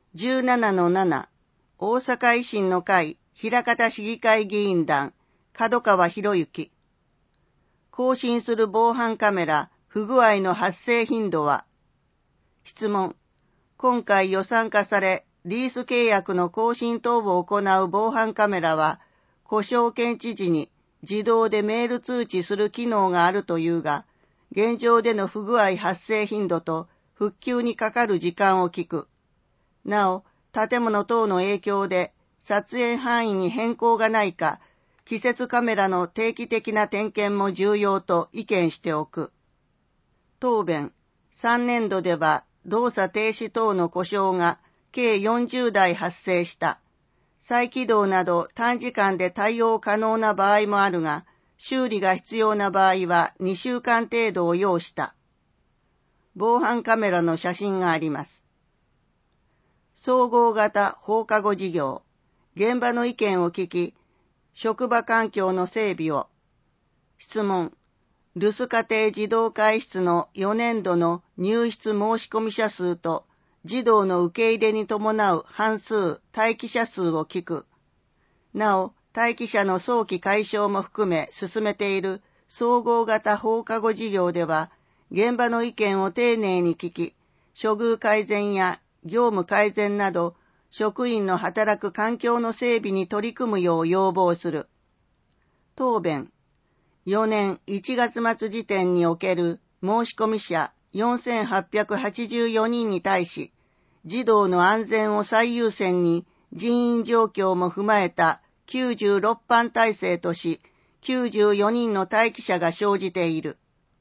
17-7 大阪維新の会枚方市議会議員団門川博之。更新する防犯カメラ不具合の発生頻度は。質問。今回予算化されリース契約の更新等を行う防犯カメラは故障検知時に自動でメール通知する機能があるというが、現状での不具合発生頻度と復旧にかかる時間を聞く。なお、建物等の影響で撮影範囲に変更がないか、季節カメラの定期的な点検も重要と意見しておく。答弁。3年度では動作停止等の故障が計40台発生した。再起動など短時間で対応可能な場合もあるが、修理が必要な場合は2週間程度を要した。防犯カメラの写真があります。総合型放課後事業。現場の意見を聞き、職場環境の整備を。質問。留守家庭児童会室の4年度の入室申込者数と児童の受け入れに伴う半数待機者数を聞く。なお、待機者の早期解消も含め進めている総合型放課後事業では、現場の意見を丁寧に聞き、処遇改善や業務改善など、職員の働く環境の整備に取り組むよう要望する。答弁。4年1月末時点における申込者4884人に対し、児童の安全を最優先に人員状況も踏まえた96班体制とし、94人の待機者が生じている。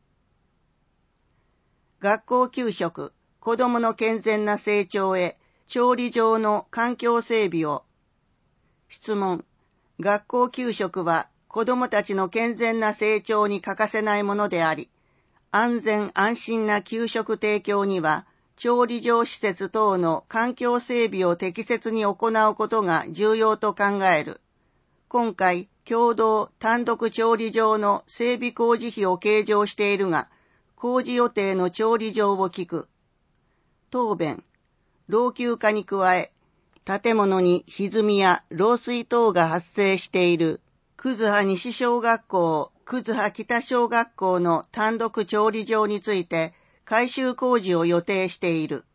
学校給食、子どもの健全な成長へ、調理場の環境整備を。質問。学校給食は子どもたちの健全な成長に欠かせないものであり、安全安心な給食提供には、調理場施設等の環境整備を適切に行うことが重要と考える。今回、共同単独調理場の整備工事費を計上しているが、工事予定の調理場を聞く。答弁。老朽化に加え、建物に歪みや漏水等が発生している葛葉西小学校、葛葉北小学校の単独調理場について改修工事を予定している。